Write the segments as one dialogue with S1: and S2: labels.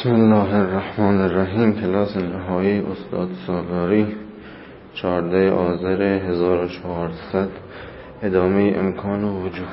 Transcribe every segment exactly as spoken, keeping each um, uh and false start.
S1: بسم الله الرحمن الرحیم. کلاس نهایی استاد سالاری، چهاردهم آذر هزار و چهارصد، ادامه امکان و وجوب.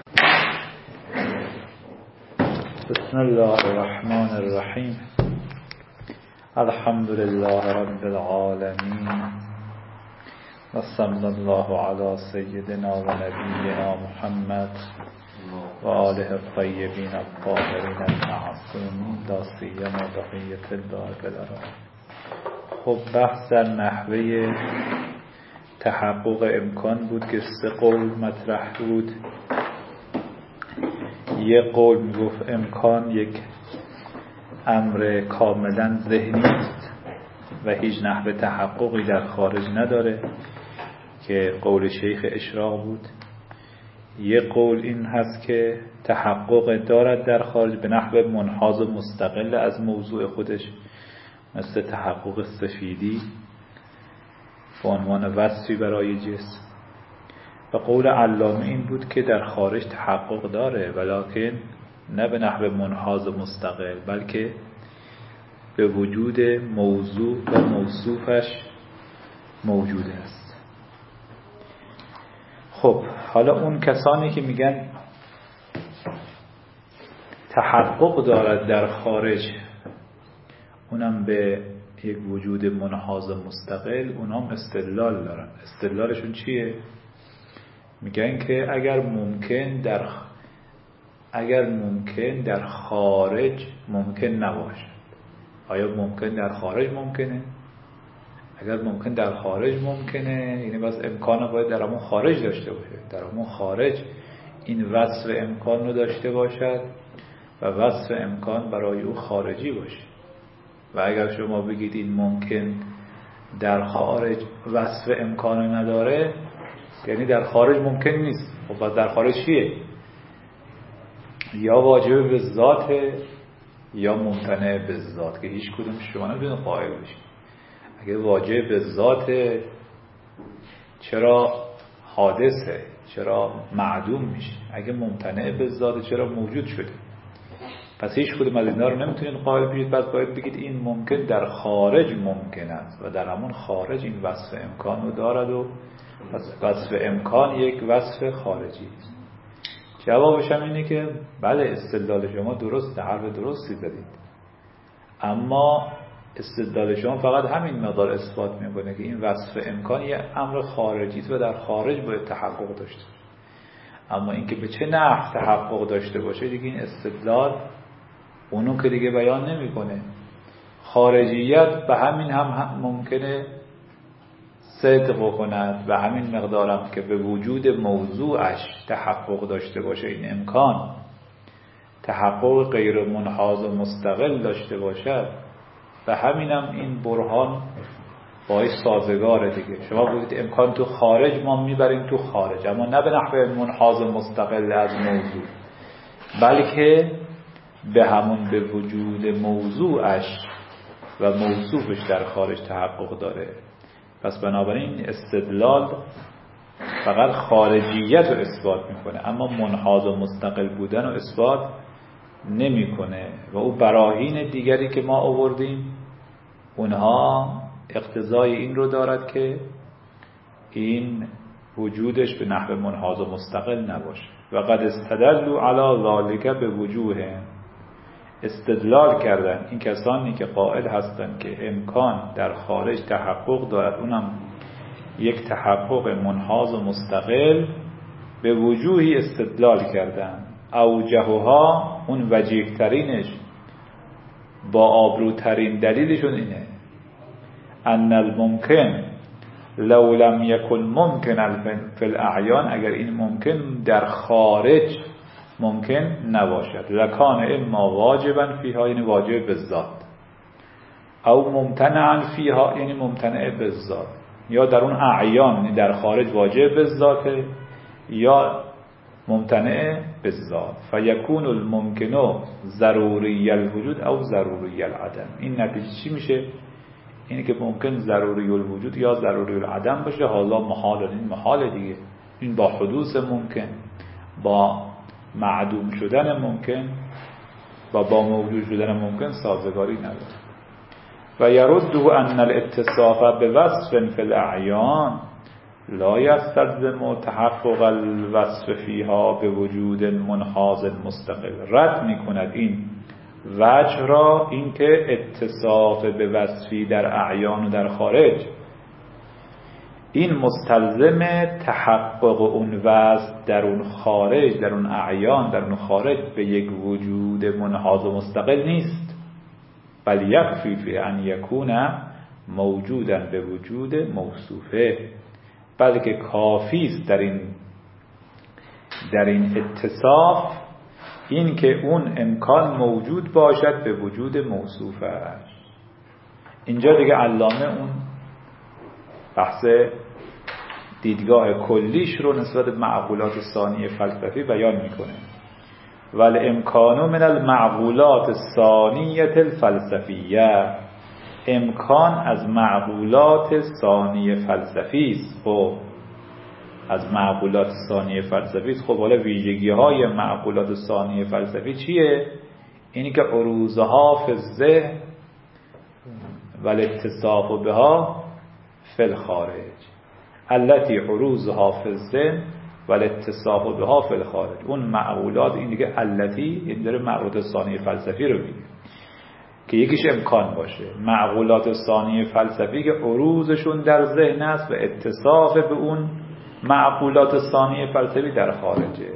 S2: بسم الله الرحمن الرحیم. الحمد لله رب العالمین و صلی الله علی سیدنا و نبینا محمد و آله الطیبین الطاهرین المعصومین لا سیما بقیة الله بالارض. خب بحث در نحوه تحقق امکان بود که سه قول مطرح بود. یک قول میگفت امکان یک امر کاملا ذهنی است و هیچ نحوه تحققی در خارج نداره که قول شیخ اشراق بود. یک قول این هست که تحقق دارد در خارج به نحو منحاز مستقل از موضوع خودش، مثل تحقق سفیدی به عنوان وصفی برای جسم. و قول علامه این بود که در خارج تحقق داره، ولکن نه به نحو منحاز مستقل، بلکه به وجود موضوع و موصوفش موجود است. خب حالا اون کسانی که میگن تحقق دارد در خارج، اونم به یک وجود منحاز مستقل، اونام استدلال دارن. استدلالشون چیه؟ میگن که اگر ممکن در اگر ممکن در خارج ممکن نباشد. آیا ممکن در خارج ممکنه؟ اگر ممکن در خارج ممکنه، یعنی بس امکان باید در همون خارج داشته باشه، در همون خارج این وصف امکان رو داشته باشد و وصف امکان برای او خارجی باشه. و اگر شما بگید این ممکن در خارج وصف امکان نداره، یعنی در خارج ممکن نیست. خب بس در خارج چیه؟ یا واجب به ذات یا ممتنع به ذات، که هیچ کدوم شما نمیدونید قائل بشید. اگه واجب به ذات، چرا حادثه؟ چرا معدوم میشه؟ اگه ممتنع به ذات، چرا موجود شده؟ پس هیچ کدوم از اینا رو نمیتونید قائل بشید. پس باید بگید این ممکن در خارج ممکن است و در همون خارج این وصف امکان رو دارد و وصف امکان یک وصف خارجی است. جوابش هم اینه که بله، استدلال شما درسته، حرف درستی زدید، اما استدلال شما فقط همین مقدار اثبات میکنه که این وصف امکان یه امر خارجی است و در خارج باید تحقق داشته باشه. اما اینکه به چه نحو تحقق داشته باشه دیگه این استدلال اونو که دیگه بیان نمیکنه. خارجیت به همین هم, هم ممکنه صدق کند، به همین مقدارم که به وجود موضوعش تحقق داشته باشه این امکان تحقق غیر منحاز و مستقل داشته باشد، و همینم این برهان باعث سازگاره دیگه. شما بگید امکان تو خارج، ما میبریم تو خارج، اما نه به نحو منحاز مستقل از موضوع، بلکه به همون به وجود موضوعش و موصوفش در خارج تحقق داره. پس بنابراین استدلال فقط خارجیت رو اثبات میکنه، اما منحاز و مستقل بودن رو اثبات نمیکنه. و او براهین دیگری که ما آوردیم اونها اقتضای این رو دارد که این وجودش به نحو منحاز و مستقل نباشه. و قد استدلوا علی ذلک به وجوه، استدلال کردن این کسانی که قائل هستند که امکان در خارج تحقق دارد، اونم یک تحقق منحاز و مستقل، به وجوهی استدلال کردن. اوجهها، اون وجیه ترینش با آبروترین دلیلشون اینه: ان الممکن لو لم یکن ممکن فی الاعیان، اگر این ممکن در خارج ممکن نباشد، لکان اما واجبا فیها، یعنی واجب به ذات، او ممتنعا فیها، یعنی ممتنع به ذات. یا در اون اعیان، یعنی در خارج واجب به ذات یا ممتنع به ذات. فیکون الممکن ضروری الوجود او ضروری العدم. این نتیجه چی میشه؟ اینه که ممکن ضروری الوجود یا ضروری العدم باشه. حالا محال، این محال دیگه، این با حدوث ممکن، با معدوم شدن ممکن و با موجود شدن ممکن سازگاری نداره. و یرده ان الاتصاف به وصف فی الاعیان لا یستلزم تحقق الوصف فیها به وجود منحاز مستقل. رد میکند این وجه را، اینکه اتصاف به وصفی در اعیان و در خارج این مستلزم تحقق اون وصف در اون خارج، در اون اعیان، در اون خارج به یک وجود منحاز و مستقل نیست، بل یکفی فی ان یکون موجودا به وجود موصوفه، بلکه کافی است در این در این اتصاف این که اون امکان موجود باشد به وجود موصوفش. اینجا دیگه علامه اون بحث دیدگاه کلیش رو نسبت به معقولات ثانیه فلسفی بیان میکنه. ولی امکانو من المعقولات ثانیه الفلسفیه، امکان از معقولات ثانیه فلسفی است. خب از معقولات ثانیه فلسفی است. خب حالا ویژگی های معقولات ثانیه فلسفی چیه؟ اینی که عروضها فی الذهن ولی اتصاف بها فی الخارج، التي عروضها فی الذهن ولی اتصاف بها فی الخارج. اون معقولات، این دیگه التی، این داره معقولات ثانیه فلسفی رو میگه که یکیش امکان باشه. معقولات ثانیه فلسفی که عروضشون در ذهن است و اتصاف به اون معقولات ثانیه فلسفی در خارجه.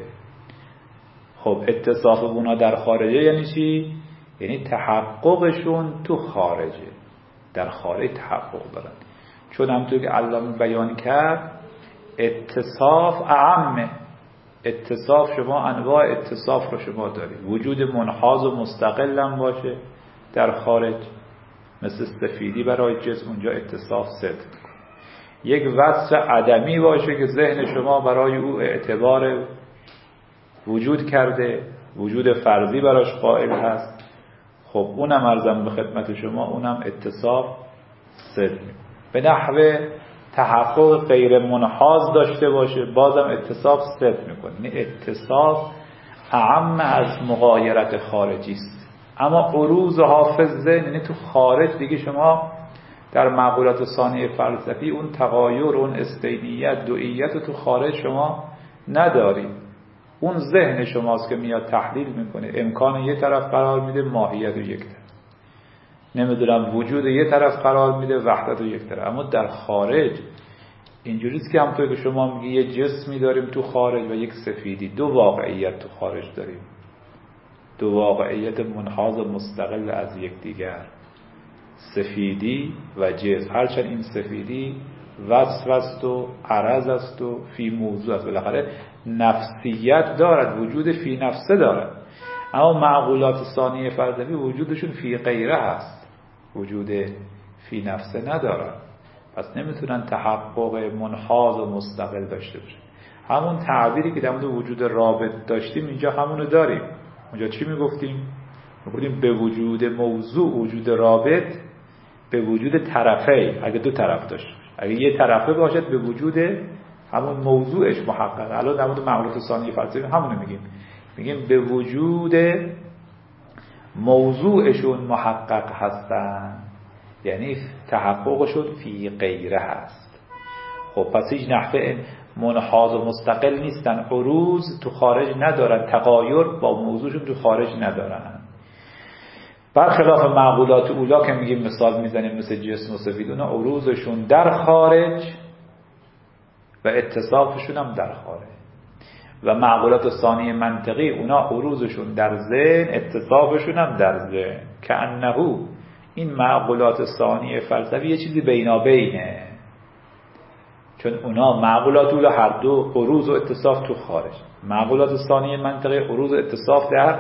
S2: خب اتصاف به اونا در خارجه یعنی چی؟ یعنی تحققشون تو خارجه، در خارج تحقق دارن. چون همونطور که علامه بیان کرد اتصاف اعمه. اتصاف شما انواع اتصاف رو شما دارید. وجود منحاز و مستقل هم باشه در خارج، مثل سفیدی برای جسم، اونجا اتصاف صدق. یک وصف عدمی باشه که ذهن شما برای او اعتبار وجود کرده، وجود فرضی براش قائل هست، خب اونم عرضم به خدمت شما، اونم اتصاف صدق. به نحو تحقق غیر منحاز داشته باشه، بازم اتصاف صدق میکنه. یعنی اتصاف اعم از مغایرت خارجی است. اما عروض حافظ ذهن، یعنی تو خارج دیگه شما در معقولات ثانیه فلسفی اون تغایر، اون استینیت، دوئیت رو تو خارج شما ندارید. اون ذهن شماست که میاد تحلیل میکنه، امکان یه طرف قرار میده، ماهیت رو یک طرف، نمیدونم وجود یه طرف قرار میده، وحدت رو یک طرف. اما در خارج اینجوریست که همونطور که شما میگی یه جسمی داریم تو خارج و یک سفیدی، دو واقعیت تو خارج داریم، دو واقعیت منحاز و مستقل از یکدیگر، سفیدی و جسم. هرچند این سفیدی وصف است و عرض است و فی موضوع است، بالاخره نفسیت دارد، وجود فی نفسه دارد. اما معقولات ثانیه فلسفی وجودشون فی غیره هست، وجود فی نفسه ندارد، پس نمیتونن تحقق منحاز و مستقل داشته باشن. همون تعبیری که در مورد وجود رابط داشتیم اینجا همونو داریم. اونجا چی میگفتیم؟ میگفتیم به وجود موضوع، وجود رابط به وجود طرفه، اگه دو طرف داشت، اگه یه طرفه باشد به وجود همون موضوعش محقق. الان در مورد معقولات ثانیه فلسفی همونو میگیم، میگیم به وجود موضوعشون محقق هستن، یعنی تحققشون فی غیره هست. خب پس هیچ نحوه منحاز و مستقل نیستن، عروض تو خارج ندارن، تغایر با موضوعشون تو خارج ندارن. برخلاف معقولات اولا که میگیم مثال میزنیم مثل جسم و سفید، اونا عروضشون در خارج و اتصافشون هم در خارج. و معقولات ثانیه منطقی اونا عروضشون در ذهن، اتصافشون هم در ذهن. که انهو این معقولات ثانیه فلسفی یه چیزی بینابینه، چون اونا معقولات اولا هر دو عروض و اتصاف تو خارج، معقولات ثانیه منطقی عروض و اتصاف در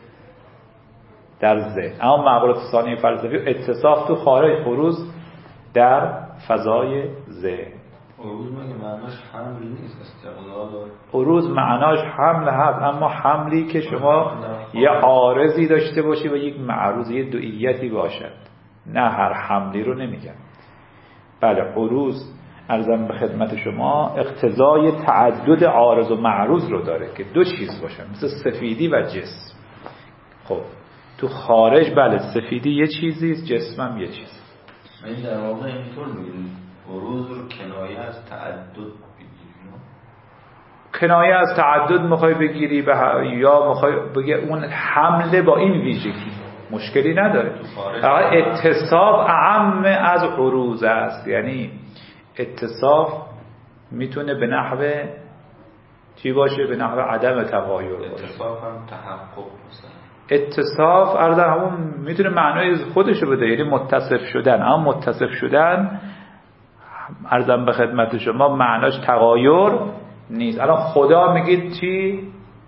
S2: در ذهن. اما معقولات ثانیه فلسفی اتصاف تو خارج، عروض در فضای ذهن.
S3: عروض معناش حمل نیست، استقلال.
S2: عروض معناش حمل هست، اما حملی که شما یه عارضی داشته باشی و یک معروض، یه دوئیتی باشد، نه هر حملی رو نمیگم. بله عروض عرضم به خدمت شما اقتضای تعدد عارض و معروض رو داره که دو چیز باشن، مثل سفیدی و جسم. خب تو خارج بله سفیدی یه چیزیست، جسمم یه چیز.
S3: این در واقع اینطور میگیم عروض رو کنایه از تعدد بگیریم.
S2: کنایه از تعدد میخوای بگیری به یا میخوای بگی اون حمله با این ویژگی مشکلی نداره. فقط اتصاف اعم از عروض است، یعنی اتصاف میتونه به نحو چی باشه؟ به نحو عدم تغایر باشه.
S3: اتصاف هم تحقق مثلا.
S2: اتصاف ارزه همون میتونه معنای خودشو بده، یعنی متصف شدن. اما متصف شدن ارزم به خدمت شما معناش تغایر نیست. الان خدا میگید چی؟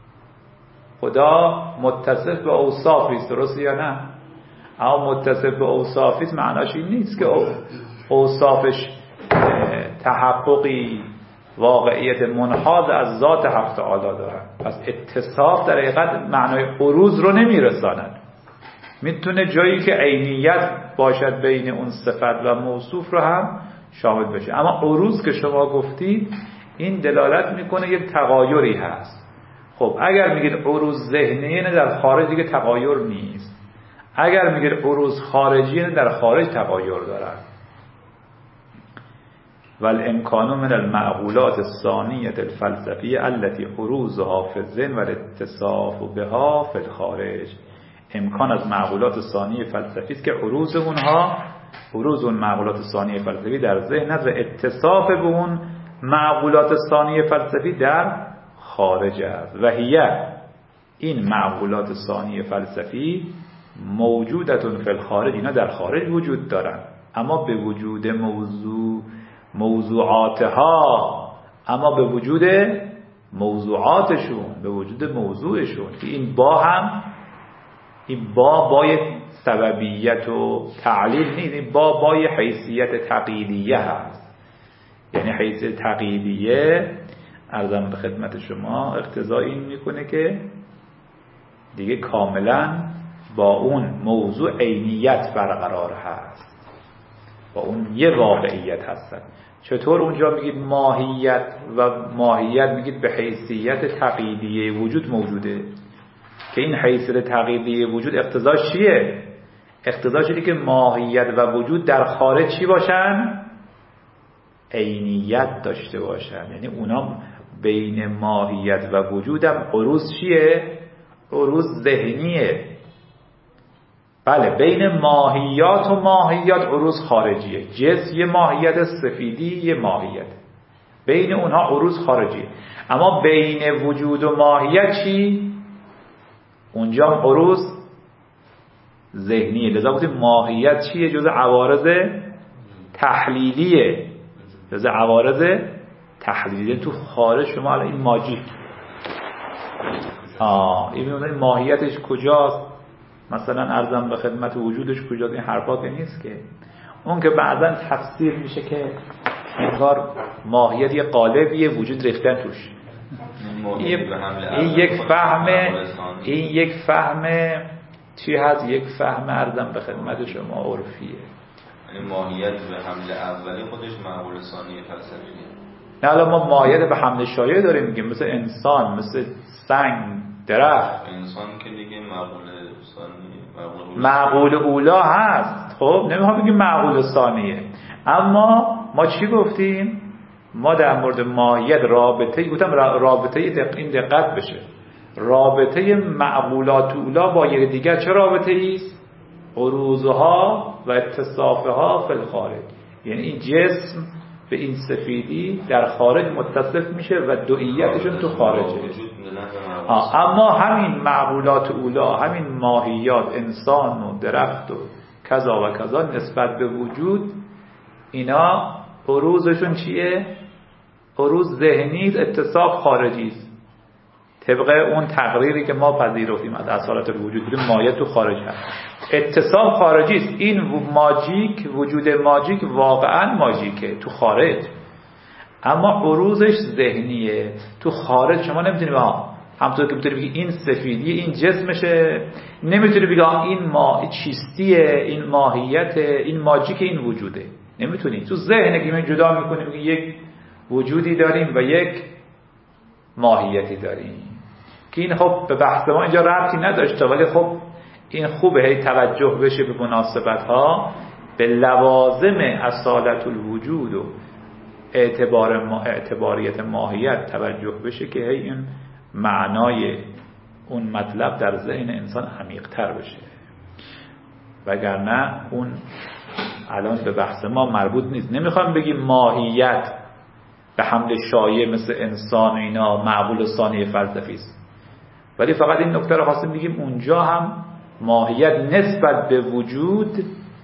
S2: خدا متصف به اوصافی است، درسته یا نه؟ اما متصف به اوصافی است معناش این نیست که اوصافش تحققی واقعیت منحاز از ذات حق تعالی دارن. پس اتصاف در حقیقت معنای عروض رو نمیرساند. میتونه جایی که عینیت باشد بین اون صفت و موصوف رو هم شامل بشه. اما عروض که شما گفتید این دلالت میکنه یک تغایری هست. خب اگر میگید عروض ذهنیه نه در خارج دیگه تغایر نیست. اگر میگید عروض خارجیه نه در خارج تغایر دارن. والامکان من المعقولات الثانیه الفلسفیه التي عروضها فی الذهن والاتصاف بها فی الخارج. امکان از معقولات ثانیه فلسفی است که عروض اونها عروض اون معقولات ثانیه فلسفی در ذهن و اتصاف به اون معقولات ثانیه فلسفی در خارج است. و هیه این معقولات ثانیه فلسفی موجودتون فی الخارج، اینا در خارج وجود دارن، اما به وجود موضوع موضوعاتها، اما به وجود موضوعاتشون، به وجود موضوعشون. این با هم این با بای سببیت و تعلیل نیست، این با بای حیثیت تقییدیه هست. یعنی حیثیت تقییدیه عرضم به خدمت شما اقتضا این میکنه که دیگه کاملا با اون موضوع عینیت برقرار هست، با اون یه واقعیت هستن. چطور اونجا میگید ماهیت و ماهیت میگید به حیثیت تقییدیه وجود موجوده، که این حیثیت تقییدیه وجود اقتضاش چیه؟ اقتضاش اینه که ماهیت و وجود در خارج چی باشن؟ عینیت داشته باشن. یعنی اونا بین ماهیت و وجودم عروض چیه؟ عروض ذهنیه. بله بین ماهیات و ماهیات عروض خارجیه. جس یه ماهیت، سفیدی یه ماهیت، بین اونها عروض خارجیه. اما بین وجود و ماهیت چی؟ اونجا عروض ذهنیه. لذا گفتیم ماهیت چیه؟ جز عوارض تحلیلیه، جز عوارض تحلیلیه. تو خارج شما الان این ماجیک آه این ماهیتش کجاست؟ مثلا ارزم به خدمت وجودش کجاست؟ این حرفا که نیست که. اون که بعضا تفسیر میشه که انگار ماهیت یه قالبیه وجود ریختن توش. این, این یک فهم این یک فهم چی هست؟ یک فهم ارزم به خدمت شما عرفیه.
S3: یعنی ماهیت به حمل اولی خودش معقول ثانی فلسفیه.
S2: نه الان ما ماهیت به حمل شایعه داریم میگیم، مثل انسان، مثل سنگ، درخت.
S3: انسان که دیگه معقول ثانی
S2: معقول اولا هست. خب نمیخوام بگیم معقول ثانیه، اما ما چی گفتیم؟ ما در مورد ماهیت رابطه گفتم رابطه دق... این دقت بشه، رابطه معقولات اولا با یک دیگر چه رابطه ایست؟ عروضها و اتصافها فی الخارج. یعنی این جسم به این سفیدی در خارج متصف میشه و دوئیتشون تو خارجه. اما همین معقولات اولا، همین ماهیات، انسان و درخت و کذا و کذا نسبت به وجود، اینا عروضشون چیه؟ عروض ذهنی، اتصاف خارجی است. طبق اون تقریری که ما پذیرفتیم از اصالت الوجود بودیم ماهیت تو خارج هست، اتصاف خارجی است. این ماجیک، وجود ماجیک واقعا ماجیکه تو خارج، اما عروضش ذهنیه. تو خارج شما نمیتونی ها همونطور که میتونی بگی این سفیدی این جسمشه، نمیتونی بگی این ما چیستیه، این ماهیت، این ماجیک، این وجوده. نمیتونی. تو ذهن که من جدا میکنی بگی یک وجودی داریم و یک ماهیتی داریم، که این خب به بحث ما اینجا ربطی نداشته، ولی خب این خوبه هی توجه بشه به مناسبت ها، به لوازم اصالت الوجود و اعتبار ما اعتباریت ماهیت توجه بشه که هی این معنای اون مطلب در ذهن انسان عمیق تر بشه. وگرنه اون الان به بحث ما مربوط نیست. نمیخوام بگیم ماهیت به حمل شایع مثل انسان اینا معقول ثانی فلسفی است، ولی فقط این نکته رو خواستیم بگیم اونجا هم ماهیت نسبت به وجود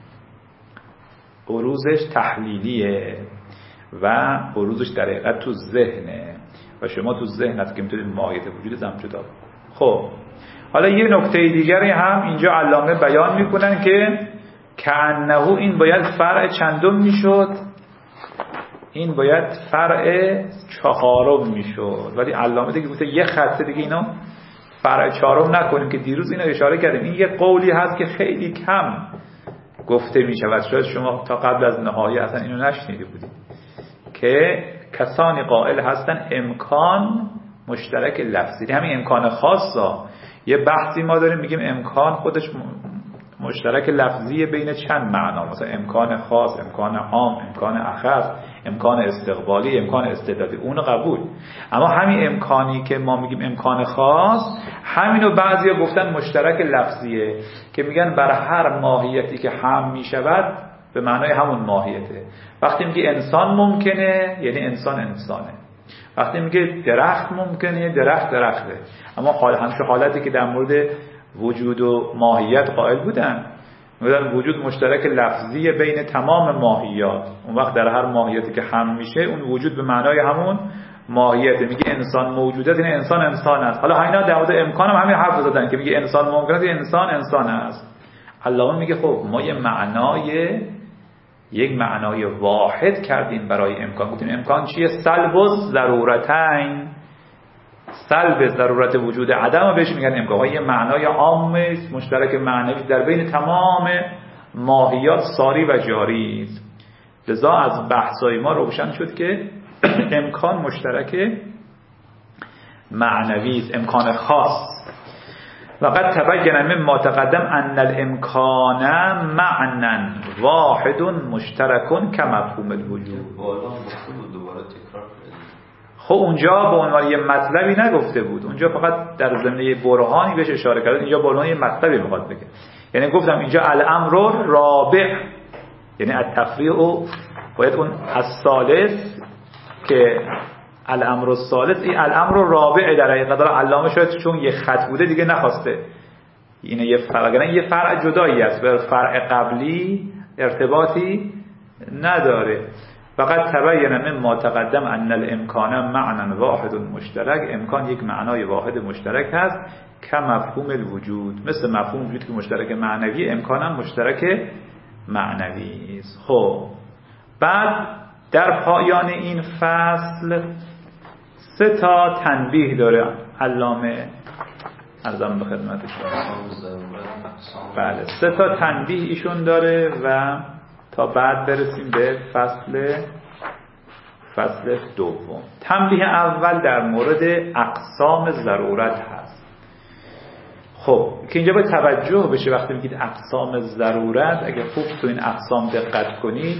S2: بروزش تحلیلیه و بروزش در حقیقت تو ذهنه و شما تو ذهن هست که میتونید ماهیت وجود زم جدا. خب حالا یه نکته دیگری هم اینجا علامه بیان میکنن که کأنه این باید فرع چندم میشد، این باید فرع چهارم میشد، ولی علامه دیگه گفته یه خطه دیگه اینو فرع چهارم نکنیم که دیروز اینو اشاره کردیم. این یه قولی هست که خیلی کم گفته میشود، شاید شما تا قبل از نهایی اصلا اینو نشنیده بودید، که کسانی قائل هستن امکان مشترک لفظی. همین امکان خاصا یه بحثی ما داریم میگیم امکان خودش مشترک لفظی بین چند معنا، مثلا امکان خاص، امکان عام، امکان اخص، امکان استقبالی، امکان استعدادی، اونو قبول. اما همین امکانی که ما میگیم امکان خاص، همینو بعضیا گفتن مشترک لفظیه که میگن بر هر ماهیتی که هم میشود به معنای همون ماهیته. وقتی میگه انسان ممکنه یعنی انسان انسانه، وقتی میگه درخت ممکنه درخت درخته. اما حال همش حالتی که در مورد وجود و ماهیت قائل بودن، میگن وجود مشترک لفظی بین تمام ماهیات، اون وقت در هر ماهیتی که هم میشه اون وجود به معنای همون ماهیته. میگه انسان موجوده یعنی انسان انسان است. حالا اینا در مورد امکان هم همین حرف زدن که میگه انسان ممکنه یعنی انسان انسان است. علامه میگه خب ما یه معنای یک معنای واحد کردیم برای امکان. گفتیم امکان چیه؟ سلب الضرورتین، سلب ضرورت وجود عدم بهش میگن امکان. یه معنای عام مشترک معنوی در بین تمام ماهیات ساری و جاری است. لذا از بحثای ما روشن شد که امکان مشترک معنوی است، امکان خاص. وقد تبین مما تقدم ان الامکان معنا واحد مشترک كمفهوم الوجود. خب اونجا به عنوان یه مطلبی نگفته بود، اونجا فقط در ضمن برهانی بهش اشاره کرد. اینجا به عنوان یه مطلبی میخواد بگه. یعنی گفتم اینجا الامر رابع، یعنی التفریع باید اون الثالث که الامر الثالث، این الامر رابع در حقیقت علامه شاید چون یه خط بوده دیگه نخواسته اینه یه فرق، نه یه فرع جدایی است، به فرع قبلی ارتباطی نداره. فقط تبین مما تقدم ان الامکان معنا واحد مشترک، امکان یک معنای واحد مشترک هست که مفهوم الوجود، مثل مفهوم وجود که مشترک معنوی، امکان هم مشترک معنوی است. خب بعد در پایان این فصل سه تا تنبیه داره علامه، عرضم به خدمت شما. بله سه تا تنبیه ایشون داره و تا بعد برسیم به فصل فصل دوم. تنبیه اول در مورد اقسام ضرورت هست. خب که اینجا باید توجه بشه وقتی میگید اقسام ضرورت، اگه خوب تو این اقسام دقت کنید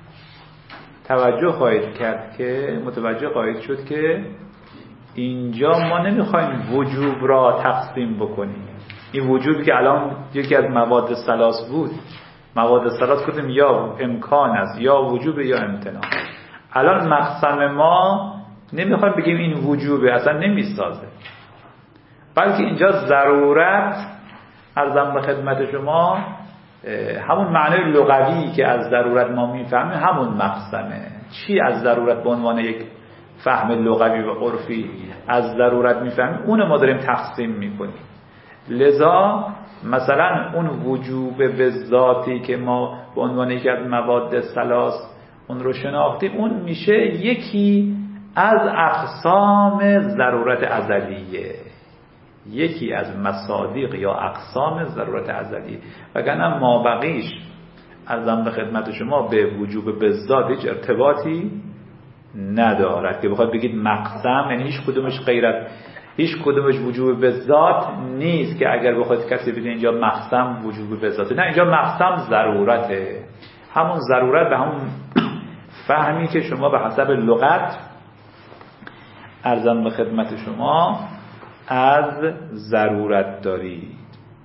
S2: توجه خواهید کرد که متوجه خواهید شد که اینجا ما نمیخوایم وجوب را تقسیم بکنیم. این وجوبی که الان یکی از مواد ثلاث بود، مواد ثلاث کدوم یا امکان است یا وجوب یا امتناع. الان مقسم ما نمیخوایم بگیم این وجوبه، اصلا نمیسازه، بلکه اینجا ضرورت عرضم به خدمت شما همون معنی لغوی که از ضرورت ما میفهمیم همون مقسمه. چی از ضرورت به عنوان یک فهم لغوی و عرفی از ضرورت میفهمیم اونو ما داریم تقسیم میکنیم. لذا مثلا اون وجوب به ذاتی که ما به عنوان یکی از مواد ثلاث اون رو شناختیم، اون میشه یکی از اقسام ضرورت ازلیه، یکی از مصادیق یا اقسام ضرورت ازلی. وگرنه ما بقیش عرضم به خدمت شما به وجوب به ذات هیچ ارتباطی ندارد که بخواد بگید مقسم، یعنی هیچ کدومش غیر از هیچ کدومش وجوب به ذات نیست که اگر بخواد کسی بگه اینجا مقسم وجوب به ذات، نه، اینجا مقسم ضرورته. همون ضرورت به همون فهمی که شما به حسب لغت عرضم به خدمت شما از ضرورت دارید.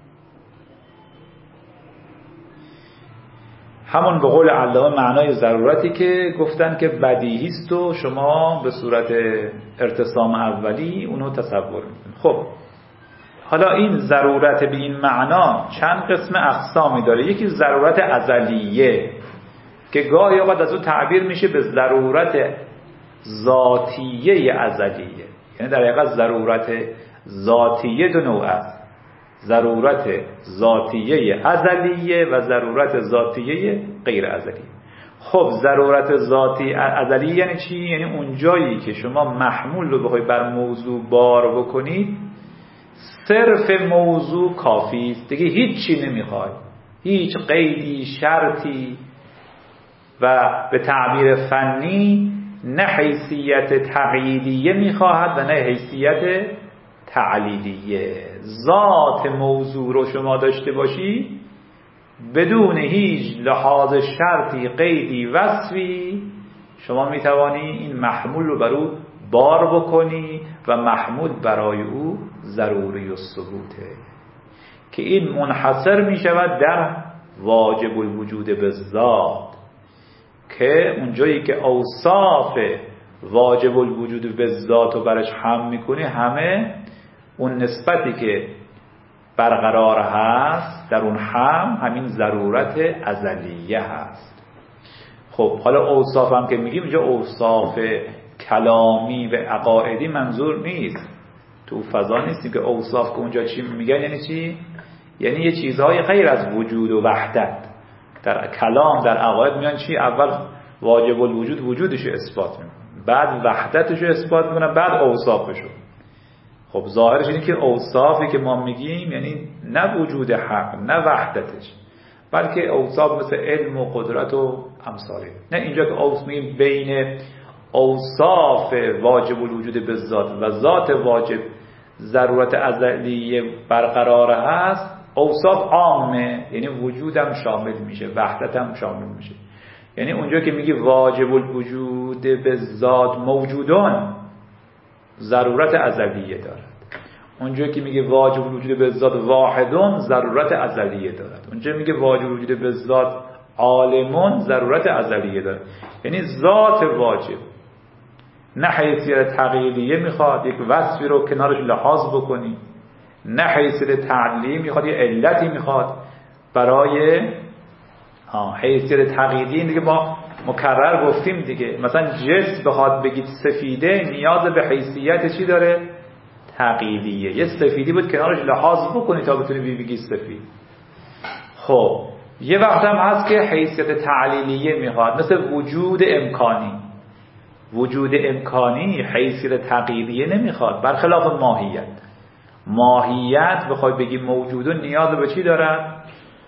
S2: همون به قول علامه معنای ضرورتی که گفتن که بدیهی است و شما به صورت ارتسام اولی اونو تصور میکنید. خب حالا این ضرورت به این معنا چند قسم اقسامی داره. یکی ضرورت ازلیه که گاهی اوقات از اون تعبیر میشه به ضرورت ذاتیه ازلیه، یعنی در حقیقت ضرورت ذاتیه دو نوع است، ضرورت ذاتیه ازلیه و ضرورت ذاتیه غیر ازلیه. خب ضرورت ذاتی ازلیه یعنی چی؟ یعنی اون جایی که شما محمول رو بخوای بر موضوع بار بکنید صرف موضوع کافی است، دیگه هیچی نمیخواد، هیچ قیدی شرطی و به تعبیر فنی نه حیثیت تقییدیه میخواهد و نه حیثیت تعلیلیه. ذات موضوع رو شما داشته باشی بدون هیچ لحاظ شرطی قیدی وصفی شما میتوانی این محمول رو بر او بار بکنی و محمول برای او ضروری الثبوته که این منحصر میشود در واجب الوجود به ذات، که اونجایی که اوصاف واجب الوجود به ذات رو برش هم میکنی همه اون نسبتی که برقرار هست در اون هم همین ضرورت ازلیه هست. خب حالا اوصاف هم که میگیم اینجا اوصاف کلامی و عقائدی منظور نیست، تو فضا نیستیم که اوصاف که اونجا چی میگن یعنی چی؟ یعنی یه چیزهای غیر از وجود و وحدت. در کلام در عقاید میگن چی؟ اول واجب الوجود وجودش اثبات میکنن، بعد وحدتش اثبات میکنن، بعد اوصافشو. خب ظاهرش اینه که اوصافی که ما میگیم یعنی نه وجود حق نه وحدتش، بلکه اوصاف مثل علم و قدرت و امثاله. نه اینجا که اوصاف میگیم بین اوصاف واجب الوجود به ذات و ذات واجب ضرورت ازلیه برقرار هست، اوصاف عامه، یعنی وجودم شامل میشه، وحدتم شامل میشه. یعنی اونجا که میگی واجب الوجود به ذات موجودان ضرورت ازلیه دارد، اونجا که میگه واجب الوجود به ذات واحدون ضرورت ازلیه دارد، اونجا میگه واجب الوجود به ذات عالمون ضرورت ازلیه دارد. یعنی ذات واجب نه حیثیت تقییدیه میخواد یک وصفی رو کنارش لحاظ بکنی، نه حیثیت تعلیلی میخواد یه علتی میخواد برای حیثیت تقییدی. دیگه ما مکرر گفتیم دیگه، مثلا جنس بخواد بگید سفیده نیاز به حیثیت چی داره؟ تقییدیه. یه سفیدی بود کنارش لحاظ بکنی تا بتونی بگی سفید. خب یه وقت هم هست که حیثیت تعلیلیه میخواد، مثل وجود امکانی. وجود امکانی حیثیت تقییدیه نمیخواد، برخلاف ماهیت. ماهیت بخوای بگی موجود نیاز به چی دارد؟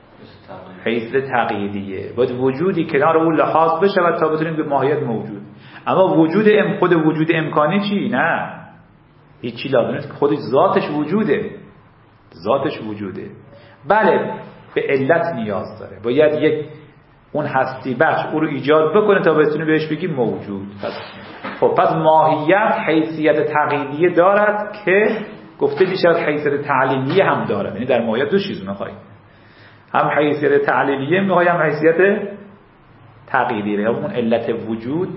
S2: حیثیت تقییدیه. باید وجودی کنار اون لحاظ بشه و تا بتونیم به ماهیت موجود. اما وجود ام خود وجود امکانی چی؟ نه هیچی لازم نیست، خودش ذاتش وجوده، ذاتش وجوده. بله به علت نیاز داره، باید یک اون هستی بخش او رو ایجاد بکنه تا بتونه بهش بگی موجود. پس خب پس ماهیت حیثیت تقییدیه دارد که گفته میشه حیثیت تعلیلیه هم دارد. یعنی در ماهیت دو چیز میخوای، هم حیثیت تعلیلیه میخوای هم حیثیت تقییدیه. اون علت وجود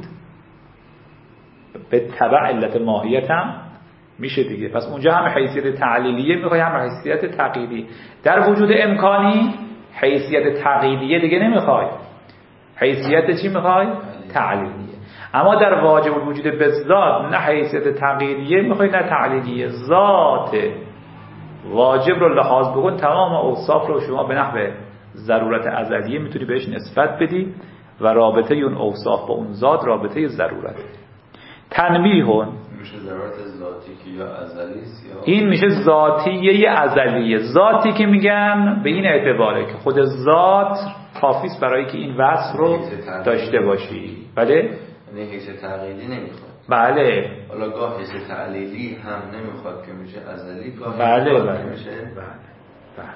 S2: به تبع علت ماهیت هم میشه دیگه. پس اونجا هم حیثیت تعلیلیه میخوای هم حیثیت تقییدی. در وجود امکانی حیثیت تقییدیه دیگه نمیخوای، حیثیت چی میخوای؟ تعلیلیه. اما در واجب الوجود به ذات نه حیثیت تقییدیه میخوای نه تعلیلیه، ذات واجب رو لحاظ بکن، تمام اوصاف رو شما به نحو ضرورت ازلیه میتونی بهش نسبت بدی و رابطه اون اوصاف با اون ذات رابطه ضرورت. تنبیه
S3: میشه ضرورت ذاتی که یا ازلی است یا
S2: این میشه ذاتیه ازلیه. ذاتی که میگن به این اعتباره که خود ذات کافیست برای که این وصف رو داشته باشی. بله؟
S3: یعنی حیث تقییدی نمیخواد.
S2: بله.
S3: حالا گاه حس تعلیلی هم نمیخواد که میشه ازلی، گاه
S2: بله بله.
S3: میشه.
S2: بله بله.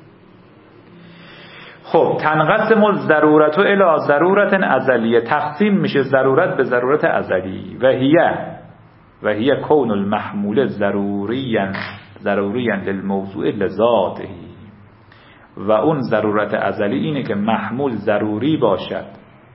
S2: خب تنقسم الضرورت الی ضرورت ازلیه، تقسیم میشه ضرورت به ضرورت ازلی. و هیه و هیه کون المحمول ضروریا ضروریا للموضوع لذاته. و اون ضرورت ازلی اینه که محمول ضروری باشد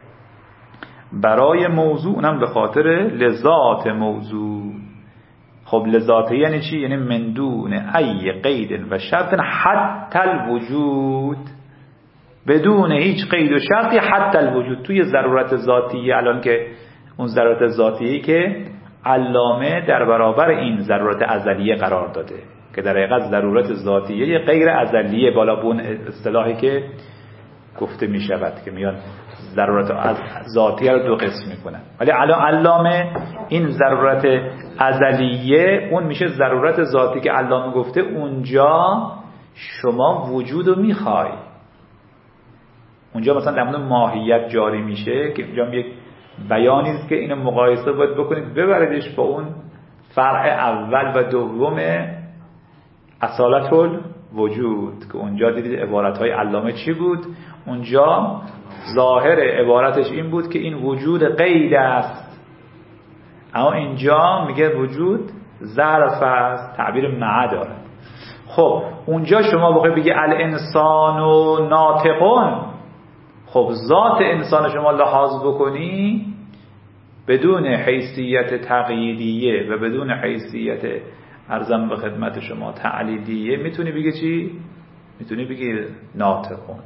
S2: برای موضوع، اونم به خاطر لذات موضوع. خب لذاته یعنی چی؟ یعنی من دون ای قید و شرط حتی الوجود، بدون هیچ قید و شرطی حتی الوجود. توی ضرورت ذاتیه، الان که اون ضرورت ذاتیه که علامه در برابر این ضرورت ازلیه قرار داده که در حقیقت ضرورت ذاتیه غیر ازلیه، بالا به اون اصطلاحی که گفته می شود که میان ضرورت ذاتیه رو دو قسم میکنن. ولی الان علامه این ضرورت ازلیه اون میشه ضرورت ذاتی که علامه گفته اونجا شما وجود رو میخوای. اونجا مثلا در مورد ماهیت جاری میشه که اونجا یک بیانی است که اینو مقایسه باید بکنید ببریدش با اون فرع اول و دوم اصالت الوجود که اونجا دیدید عبارتهای علامه چی بود. اونجا ظاهر عبارتش این بود که این وجود قید است، اما اینجا میگه وجود ظرف است، تعبیر مع داره. خب اونجا شما بخوای بگی الانسان و ناطقون، خب ذات انسان شما لحاظ بکنی بدون حیثیت تقییدیه و بدون حیثیت ارزم به خدمت شما تعلیلیه میتونی بگی چی؟ میتونی بگی ناطقون.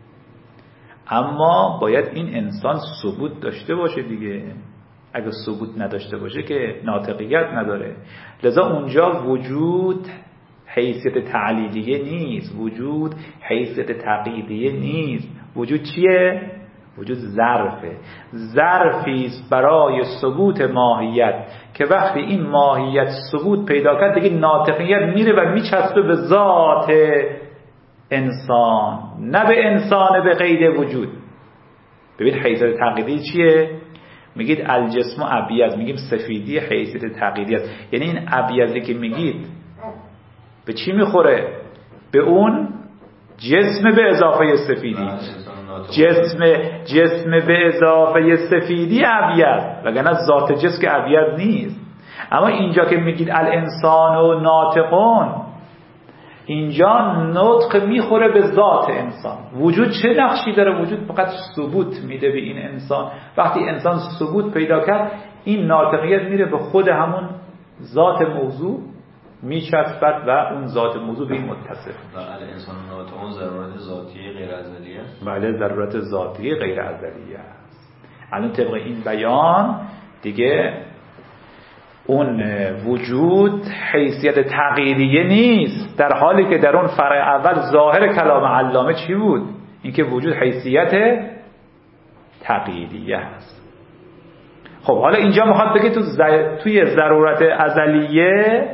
S2: اما باید این انسان ثبوت داشته باشه دیگه. اگه ثبوت نداشته باشه که ناطقیت نداره. لذا اونجا وجود حیثیت تعلیلیه نیست، وجود حیثیت تقییدیه نیست. وجود چیه؟ وجود ظرفه. ظرفی است برای ثبوت ماهیت که وقتی این ماهیت ثبوت پیدا کرد دیگه ناطقیت میره و میچسبه به ذات انسان، نه به انسان به قید وجود. ببین حیثیت تقییدی چیه؟ میگید الجسم ابیض، میگیم سفیدی حیثیت تقییدی است. یعنی این ابیضی که میگید به چی میخوره؟ به اون جسم به اضافه سفیدی. جسم جسم به اضافه سفیدی ابیض، وگرنه ذات جسم که ابیض نیست. اما اینجا که میگید الانسان و ناطقون، اینجا نطق میخوره به ذات انسان. وجود چه نقشی داره؟ وجود فقط ثبوت میده به این انسان. وقتی انسان ثبوت پیدا کرد این ناطقیت میره به خود همون ذات موضوع میچسبد و اون ذات موضوع به این متصف.
S3: بله انسان ناطقون ضرورت ذاتی غیر ازلیه است.
S2: بله ضرورت ذاتی غیر ازلیه است. الان طبق این بیان دیگه اون وجود حیثیت تغییریه نیست، در حالی که در اون فرع اول ظاهر کلام علامه چی بود؟ اینکه وجود حیثیت تغییریه است. خب حالا اینجا میخواد بگه تو ز... توی ضرورت ازلیه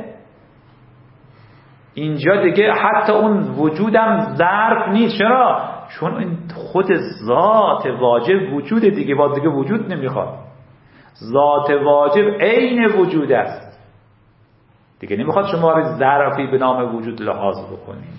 S2: اینجا دیگه حتی اون وجودم ظرف نیست. چرا؟ چون این خود ذات واجب وجود دیگه، باز دیگه وجود نمیخواد. ذات واجب عین وجود است دیگه، نمیخواد شما ظرفی به نام وجود لحاظ بکنید.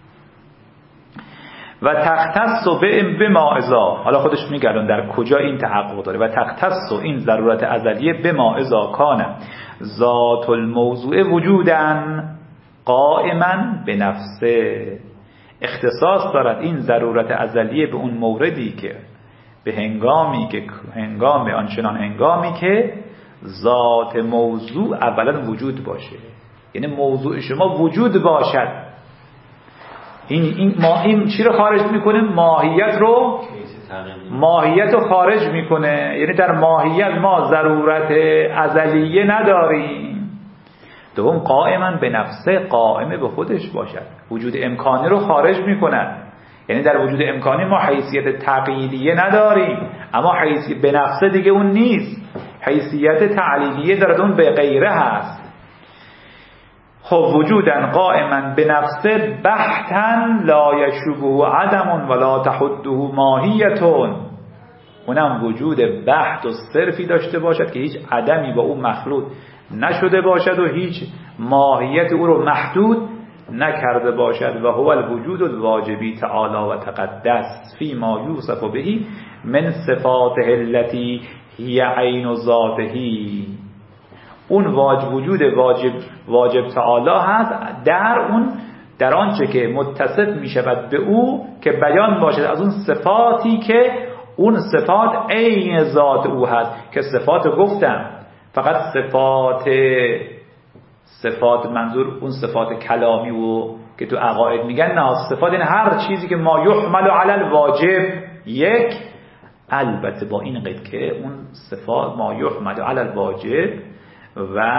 S2: و تختص به ما اذا، حالا خودش میگه الان در کجا این تحقق داره. و تختص این ضرورت ازلیه به ما اذا کان ذات الموضوع وجودن قائما به نفسه. اختصاص دارد این ضرورت ازلیه به اون موردی که به هنگامی که هنگام آنچنان هنگامی که ذات موضوع اولا وجود باشه، یعنی موضوع شما وجود باشد. این این ما این چی رو خارج میکنه؟ ماهیت رو ماهیت رو خارج میکنه. یعنی در ماهیت ما ضرورت ازلیه نداریم. دوم قائما به نفسه، قائمه به خودش باشد، وجود امکانی رو خارج میکنه. یعنی در وجود امکانی ما حیثیت تقییدیه نداریم، اما حیثیت به نفسه دیگه اون نیست، حیثیت تعلیلیه دارد، اون به غیره هست. خب وجودن قائما به نفسه بحتن لا یشوبه عدم ولا تحده ماهیتون. اونم وجود بحت و صرفی داشته باشد که هیچ عدمی با اون مخلوط نشده باشد و هیچ ماهیت او رو محدود نکرده باشد. و هو الوجود الواجبی تعالی و تقدس فی ما یوصف بهی من صفاته التي هی عین ذاته. اون واجب وجود واجب واجب تعالی هست در اون در آنچه که متصف می شود به او که بیان باشد از اون صفاتی که اون صفات عین ذات او هست. که صفات گفتم فقط صفات صفات منظور اون صفات کلامی و که تو عقاید میگن نه، صفات این هر چیزی که ما یحمل علی الواجب. یک، البته با این قید که اون صفات ما یحمل علی الواجب و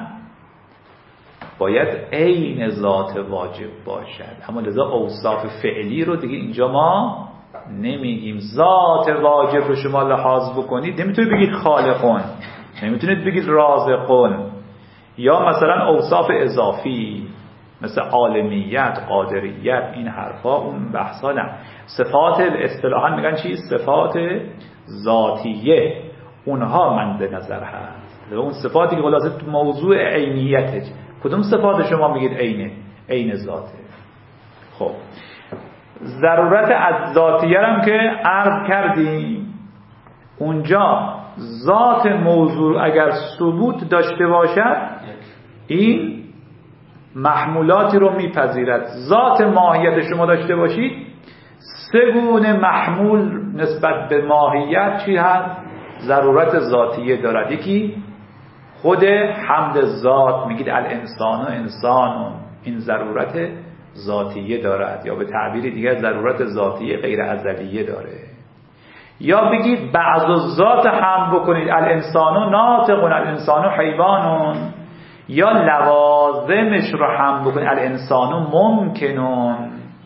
S2: باید عین ذات واجب باشد. اما لذا اوصاف فعلی رو دیگه اینجا ما نمیگیم. ذات واجب رو شما لحاظ بکنید نمیتونید بگید خالقون، نمیتونید بگید رازقون، یا مثلا اوصاف اضافی مثل عالمیت، قادریت، این حرفا اون بحثا نه. صفات اصطلاحا میگن چی؟ صفات ذاتیه، اونها مند نظر هست. و اون صفاتی که خلاصه موضوع عینیته. کدوم صفات شما میگید عینه؟ عین ذاته. خب ضرورت از ذاتیه هم که عرض کردیم، اونجا ذات موضوع اگر ثبوت داشته باشد این محمولاتی رو میپذیرد. ذات ماهیت شما داشته باشید، سه گونه محمول نسبت به ماهیت چی هست؟ ضرورت ذاتیه دارد. یکی خود حمد ذات، میگید الانسان و انسان، این ضرورت ذاتیه دارد، یا به تعبیر دیگر ضرورت ذاتیه غیر ازلیه داره. یا بگید بعض ذات هم بکنید الانسان ناطق، الانسان حیوان، یا لوازمش رو هم بکنید الانسان ممکنون،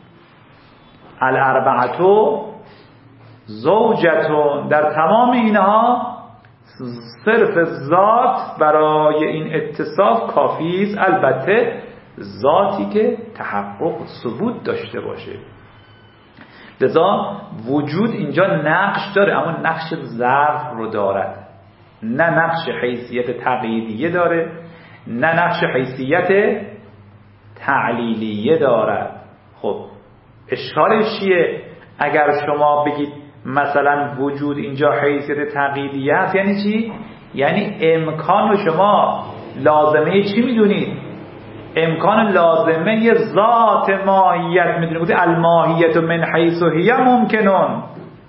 S2: الاربعتو زوجتون. در تمام اینها صرف ذات برای این اتصاف کافی است، البته ذاتی که تحقق ثبوت داشته باشه. لذا وجود اینجا نقش داره، اما نقش ظرف رو دارد، نه نقش حیثیت تقییدیه داره، نه نقش حیثیت تعلیلیه دارد. خب اشکالش چیه؟ اگر شما بگید مثلا وجود اینجا حیثیت تقییدیه هست، یعنی چی؟ یعنی امکان رو شما لازمه چی میدونید؟ امکان لازمه ذات ماهیت میدونید. گفته الماهیت من حیث هی ممکنون،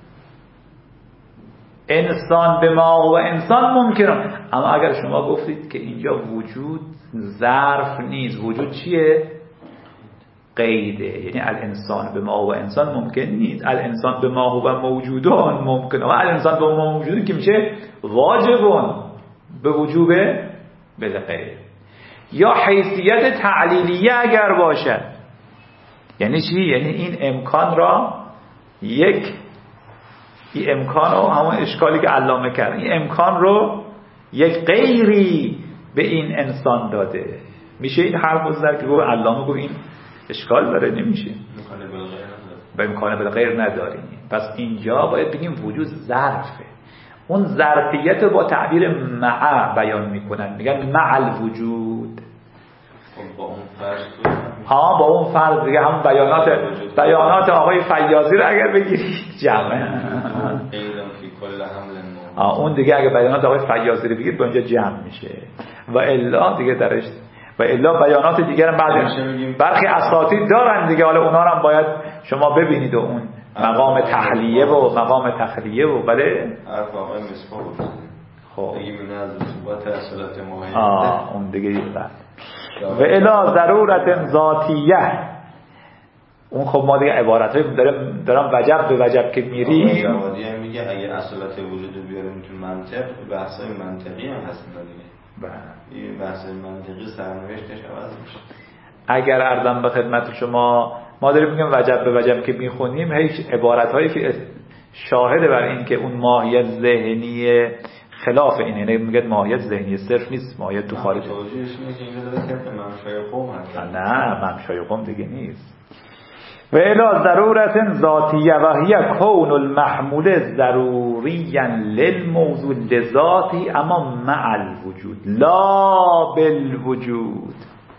S2: انسان به ما و انسان ممکنون. اما اگر شما گفتید که اینجا وجود ظرف نیست، وجود چیه؟ قیده، یعنی الانسان به ما و انسان ممکن نیست، الانسان به ما و موجودون ممکنه، و الانسان به ما موجودون که میشه واجبون به وجوب بالغیر. یا حیثیت تعلیلیه اگر باشد، یعنی چی؟ یعنی این امکان را یک این امکان رو، همون اشکالی که علامه کرد، این امکان رو یک غیری به این انسان داده. میشه این حرف بزنه که گفت علامه گفت این اشکال داره؟ نمیشه، به امکان بالغیر نداریم. پس اینجا باید بگیم وجود ظرفه. اون ظرفیت با تعبیر مع بیان میکنن، میگن مع الوجود.
S3: با اون فرض
S2: ها با اون فرض دیگه هم بیانات بیانات آقای فیاضی رو اگر بگیرید جمعه ها اون دیگه اگر بیانات آقای فیاضی رو بگیرید با اینجا جمع میشه. و الا دیگه درش و الا بیانات دیگر هم بعد برخی اساتید دارن دیگه، حالا اونا هم باید شما ببینید و اون مقام تحلیه و مقام تخلیه و بله
S3: حرف آقای مصباح بود.
S2: خب
S3: دیگه من از ثبات اصالت ماهیت
S2: آه اون دیگه بعد و الا ضرورت ذاتیه. اون خب ما دیگه عبارتایی دارم دارم وجب به وجب که میریم.
S3: جوادی میگه اگه اصالت وجود بیاریم تو منطق، بحثای منطقی هم هست دیگه.
S2: بله
S3: این بحثای منطقی سرنوشتش عوض میشه.
S2: اگر عرضم به خدمت شما ما داریم میگیم وجب به وجب که میخونیم، هیچ عبارتایی که شاهد بر این که اون ماهیت ذهنی خلاف اینه، میگه ماهیت ذهنی صرف نیست، ماهیت تو خارج
S3: توجیهش اینه که اینجا داره طبق منشای قوم هست.
S2: نه منشای قوم دیگه نیست. و الی ضرورت ذاتیه و هی کون المحمول ضروریا للموضوع لذاتی اما مع الوجود لا بالوجود.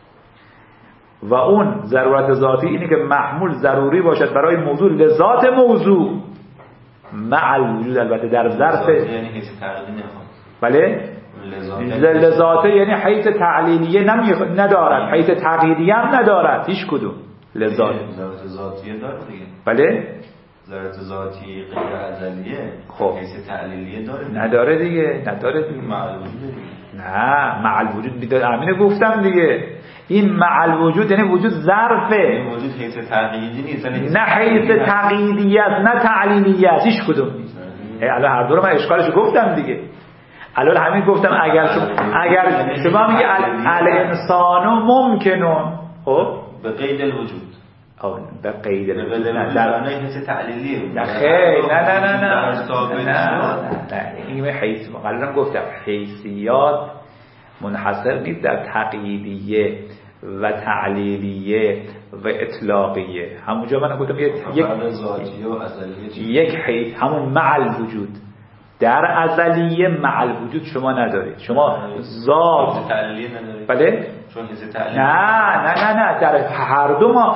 S2: و اون ضرورت ذاتی اینه که محمول ضروری باشد برای موضوع لذات موضوع مع الوجود، البته در ظرف
S3: یعنی حیث تعلیلی
S2: بله لذاته یعنی حیث تعلیلیه نمی... ندارد، حیث تغییریه هم ندارد، هیچ کدوم لذات
S3: ضرورت ذاتیه داره دیگه.
S2: بله
S3: ضرورت ذاتی غیر ازلیه
S2: خب
S3: حیث تعلیلیه داره دیگه.
S2: نداره دیگه نداره دیگه
S3: مع الوجود دیگه.
S2: نه مع الوجود بیدار امینه گفتم دیگه، این مع الوجود یعنی وجود ظرفه،
S3: این وجود حیث تغییری نیست،
S2: نه حیث تغییریه نه تعلیلیه، هیچ کدوم. الان هر دو رو من اشکالشو گفتم دیگه. الان همین گفتم اگر شما اگر شما میگه الانسان ممکنون خب
S3: به قید الوجود
S2: آه به قید الوجود
S3: نه در حیث تعلیلیه
S2: نه خیر نه نه نه نه نه نه این حیث مقلدم گفتم حیثیات منحصر نیست در تقییدیه و تعلیلیه و اطلاقیه. همونجا من گفتم یک
S3: ذاتیه و ازلیه
S2: یک حیث همون مع الوجود در ازلیه مع الوجود شما ندارید، شما ذات
S3: تعلیلیه ندارید
S2: بله
S3: چون حیث تعلیلیه
S2: نه نه نه نه در هر دو ما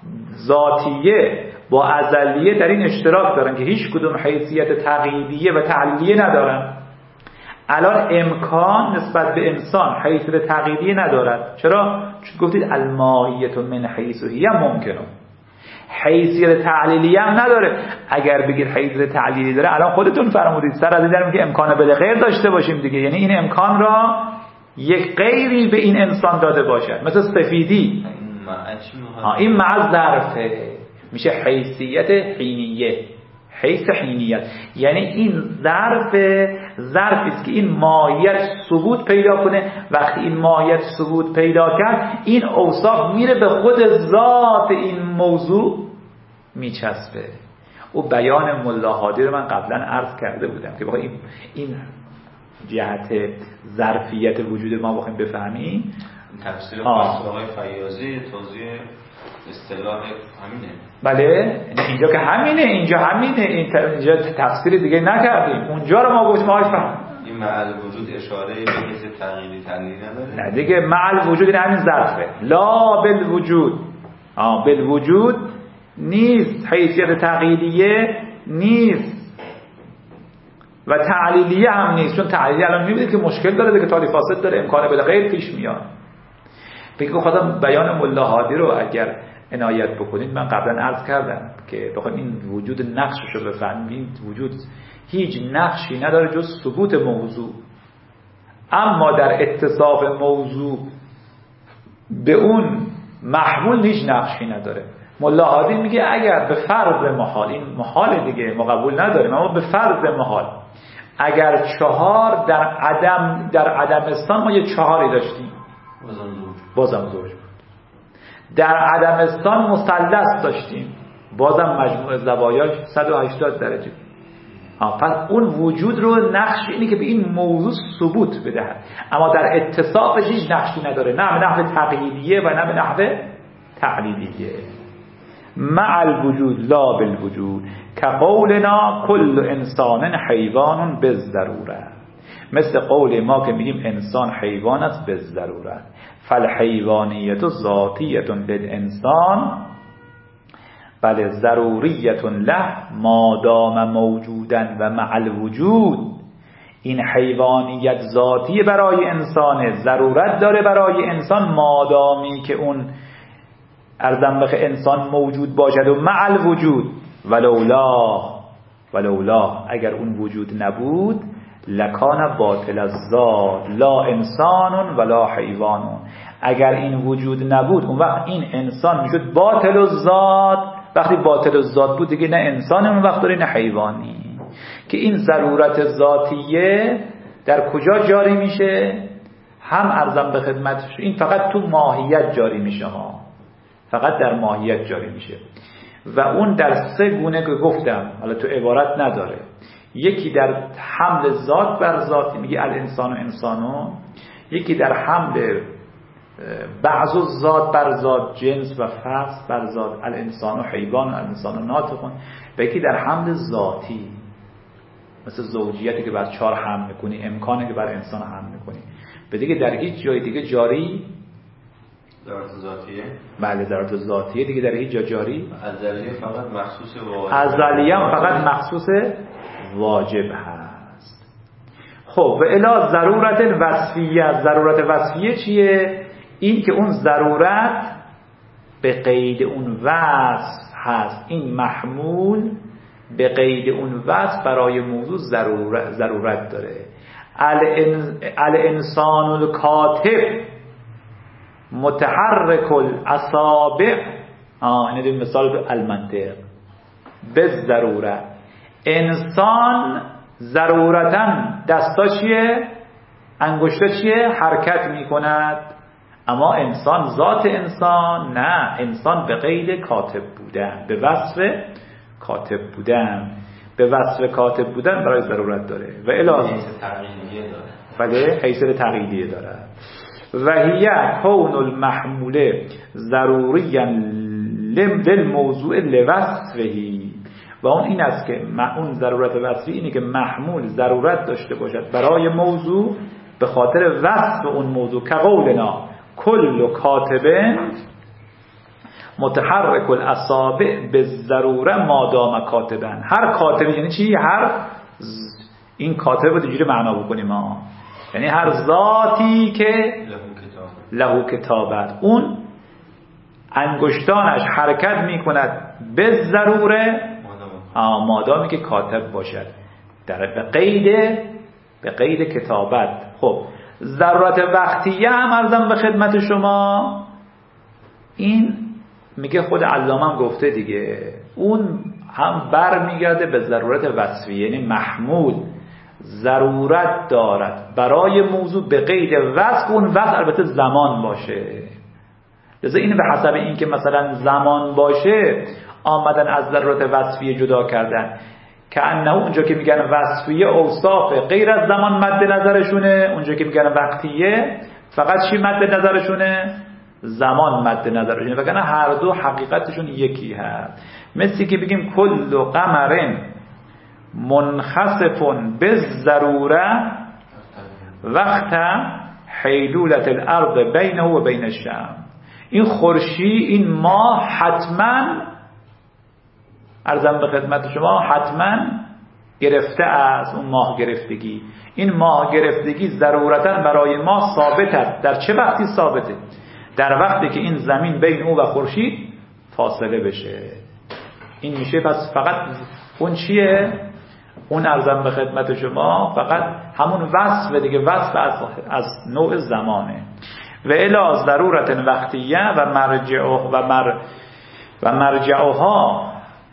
S2: ذاتیه با ازلیه در این اشتراک دارن که هیچ کدوم حیثیت تقییدیه و تعلیلیه ندارن. الان امکان نسبت به انسان حیثیت تقییدیه ندارد. چرا؟ چون گفتید الماهیت من حیث هی ممکنه، حیثیت تعلیلیه هم نداره. اگر بگید حیثیت تعلیلی داره الان خودتون فرمودید سر از این که امکان بده غیر داشته باشیم دیگه، یعنی این امکان را یک غیری به این انسان داده باشد، مثل سفیدی. این مع ظرفه میشه حیثیت حینیه، حیث حینیت یعنی این ظرف ظرفی است که این ماهیت ثبوت پیدا کنه. وقتی این ماهیت ثبوت پیدا کرد این اوصاف میره به خود ذات این موضوع میچسبه. او بیان ملا هادی رو من قبلا عرض کرده بودم که بخوایم این جهت ظرفیت وجود ما بخوایم بفهمیم.
S3: تفسیر خاص آقای فیاضی توضیح اصطلاح همینه.
S2: بله اینجا که همینه، اینجا همینه، اینجا تفسیر دیگه نکردیم. اونجا رو ما گفتیم آقای فهم
S3: این مع الوجود اشاره به حیث تغییری تعلیلی نداره.
S2: نه دیگه مع الوجود این همین ظرفه، لا بالوجود. آه بالوجود نیست، حیثیت تغییریه نیست و تعلیلیه هم نیست. چون تعلیلیه الان میبینید که مشکل داره دیگه، تالی فاسد داره، امکان بده غیر پیش میاد. بگید خودم بیان ملا هادی رو اگر عنایت بکنید من قبلا عرض کردم که بخوایم این وجود نقشش رو بفهمیم، وجود هیچ نقشی نداره جز ثبوت موضوع، اما در اتصاف موضوع به اون محمول هیچ نقشی نداره. ملا هادی میگه اگر به فرض محال، این محال دیگه ما قبول نداریم، اما به فرض محال اگر چهار در عدم در عدمستان ما یه چهاری داشتیم بازم زوج بود، در عدمستان مثلث داشتیم بازم مجموع زوایاش صد و هشتاد درجه. پس اون وجود رو نقش اینه که به این موضوع ثبوت بدهد، اما در اتصافش هیچ نقشی نداره، نه به نحو تقییدیه و نه به نحو تعلیلیه. مع الوجود لا بالوجود كقولنا كل انسان حیوان بالضروره، مثل قول ما که میگیم انسان حیوان است بالضروره. فالحیوانیت ذاتیت للانسان بل ضروریت له ما دام موجودا و مع الوجود. این حیوانیت ذاتی برای انسان، ضرورت داره برای انسان مادامی که اون ارزم بخ انسان موجود باشد و مع الوجود. ولولا ولولا اگر اون وجود نبود لکان باطل الذات لا انسان ولا حیوان. اگر این وجود نبود اون وقت این انسان میشد باطل الذات. وقتی باطل الذات بود دیگه نه انسان اون وقت داره نه حیوانی. که این ضرورت ذاتیه در کجا جاری میشه؟ هم ارزم به خدمتش این فقط تو ماهیت جاری میشه ها، فقط در ماهیت جاری میشه و اون در سه گونه که گفتم، حالا تو عبارت نداره. یکی در حمل ذات بر ذات میگه الانسان و انسانو، یکی در حمل بعض الذات بر ذات، جنس و فصل بر ذات، الانسان و حیوان و الانسان و ناطقون. و یکی در حمل ذاتی، مثل زوجیتی که بر چهار حمل میکنی، امکانی که بر انسان حمل میکنی. به دیگه در هیچ جای دیگه جاری
S3: ضرورت ذاتیه.
S2: بله ضرورت ذاتیه دیگه در هیچ جا جاری.
S3: ازلیه فقط مخصوص واجب.
S2: ازلیه هم فقط مخصوص واجب هست. خب و الی ضرورت وصفیه. ضرورت وصفیه چیه؟ این که اون ضرورت به قید اون وصف هست. این محمول به قید اون وصف برای موضوع ضرورت, ضرورت داره. الانسان الکاتب متحرک الاصابع. آه اینه دیم مثال به المنطق. به ضرورت انسان ضرورتاً دستا چیه؟ انگشتا چیه؟ حرکت می کند. اما انسان ذات انسان نه، انسان به قید کاتب بودن، به وصف کاتب بودن، به وصف کاتب بودن برای ضرورت داره. و الی
S3: حیث تقییدیه داره.
S2: بله حیث تقییدیه داره. و هی کون المحموله ضروری للموضوع لوصفه. و اون این است که اون ضرورت وصفی اینه که محمول ضرورت داشته باشد برای موضوع به خاطر وصف اون موضوع. که قولنا کل کاتب متحرک الاصابع به ضروره مادام کاتبن. هر کاتب یعنی چی؟ هر این کاتب رو دیگه معنا بکنیم ما، یعنی هر ذاتی که لهو کتابت اون انگشتانش حرکت میکند به ضروره مادامی که کاتب باشد، در به قید به قید کتابت. خب ضرورت وقتیه هم عرضم به خدمت شما، این میگه خود علامه هم گفته دیگه، اون هم بر میگرده به ضرورت وصفیه، یعنی محمول ضرورت دارد برای موضوع به قید وصف. اون وصف البته زمان باشه، لذا این به حسب این که مثلا زمان باشه آمدن از ضرورت وصفیه جدا کردن. که انه اونجا که میگن وصفیه اوصاف غیر از زمان مد نظرشونه، اونجا که میگن وقتیه فقط چی مد نظرشونه؟ زمان مد نظرشونه، وگرنه هر دو حقیقتشون یکی هست. مثل که بگیم کل قمر منخسف بالضروره وقت حیلولت الارض بینه و بین الشمس. این خورشید، این ماه حتما عرضم به خدمت شما حتما گرفته از اون ماه گرفتگی. این ماه گرفتگی ضرورتا برای ما ثابت است. در چه وقتی ثابته؟ در وقتی که این زمین بین او و خورشید فاصله بشه. این میشه پس فقط اون چیه؟ اون عرضم به خدمت شما فقط همون وصف دیگه، وصف از, از نوع زمانه. و الی ضرورت وقتیه و مرجع و مر و مرجعها،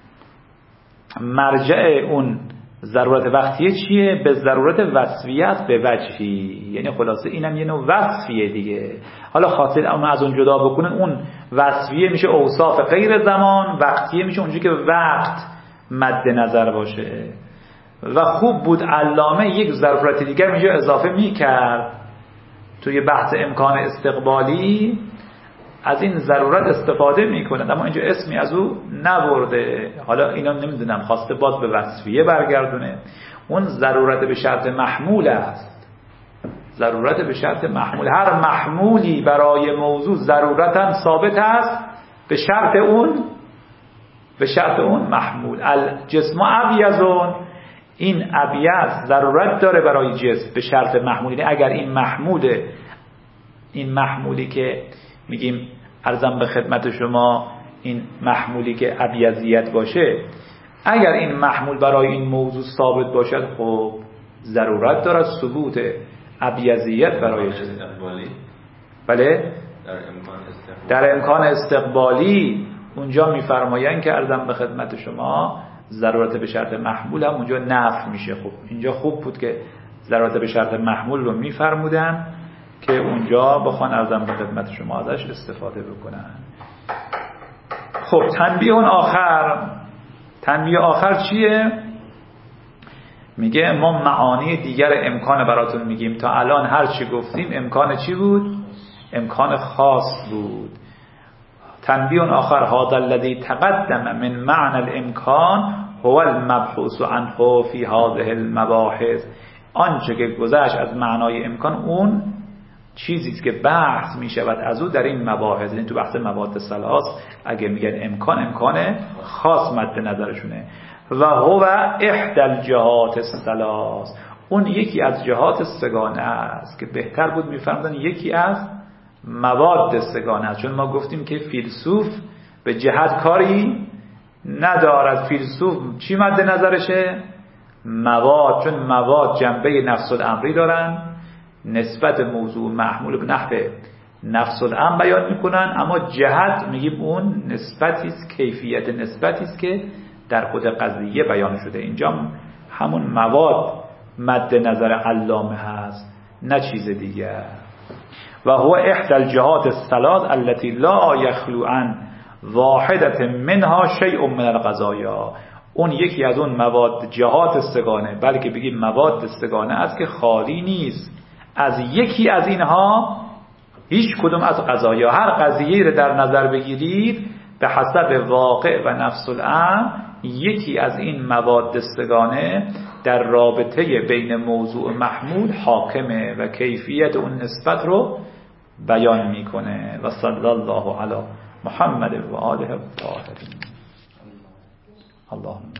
S2: مرجع اون ضرورت وقتیه چیه؟ به ضرورت وصفیه است به وجهی، یعنی خلاصه اینم یه نوع وصفیه دیگه. حالا خاطر اون از اون جدا بکنن، اون وصفیه میشه اوصاف غیر زمان، وقتیه میشه اونجوری که وقت مد نظر باشه. و خوب بود علامه یک ضرورت دیگر میشه اضافه میکرد توی بحث امکان استقبالی، از این ضرورت استفاده میکنند اما اینجا اسمی از او نبرده. حالا اینا نمیدونم خواسته باز به وصفیه برگردونه. اون ضرورت به شرط محمول است، ضرورت به شرط محمول. هر محمولی برای موضوع ضرورتا ثابت است به شرط اون به شرط اون محمول. الجسم ابیضون، این ابیض ضرورت داره برای جسم به شرط محمول، یعنی اگر این محمول این محمولی که میگیم عرضم به خدمت شما، این محمولی که ابیضیت باشه، اگر این محمول برای این موضوع ثابت باشد خب ضرورت دارد ثبوت ابیضیت برای
S3: استقبالی.
S2: بله
S3: در امکان استقبالی
S2: در امکان استقبالی اونجا میفرمایند که عرضم به خدمت شما ضرورت به شرط محمول هم اونجا نفی میشه. خب اینجا خوب بود که ضرورت به شرط محمول رو میفرمودن که اونجا بخوان عرضم به خدمت شما ازش استفاده بکنن. خب تنبیه اون آخر تنبیه آخر چیه؟ میگه ما معانی دیگر امکان براتون میگیم. تا الان هر چی گفتیم امکان چی بود؟ امکان خاص بود. تنبیه آخر هذا الذي تقدم من معنى الامکان هو المبحوث عنه فی هذه المباحث. آنچه که گذشت از معنای امکان اون چیزی است که بحث می شود از او در این مباحث. یعنی تو بحث مواد ثلاث اگه میگن امکان، امکان خاص مد نظرشونه. و هو احدى الجهات الثلاث، اون یکی از جهات سگانه است که بهتر بود میفرمودن یکی از مواد سگانه است، چون ما گفتیم که فیلسوف به جهت کاری ندارد. فیلسوف چی مد نظرشه؟ مواد، چون مواد جنبه نفس الامری دارن، نسبت موضوع محمول به نحو نفس الامر بیان میکنن، اما جهت میگیم اون نسبتی است، کیفیت نسبتی است که در خود قضیه بیان شده. اینجا همون مواد مد نظر علامه هست، نه چیز دیگه. و هو احدى الجهات الثلاث التي لا يخلو عن واحدة منها شيء من القضايا، اون یکی از اون مواد جهات سگانه، بلکه بگیم مواد سگانه است که خالی نیست از یکی از اینها هیچ کدوم از قضایا. هر قضیه رو در نظر بگیرید به حسب واقع و نفس الامر یکی از این مواد سگانه در رابطه بین موضوع محمول حاکمه و کیفیت اون نسبت رو بیان میکنه. و صلی الله علی محمد و آله الطاهرین. اللهم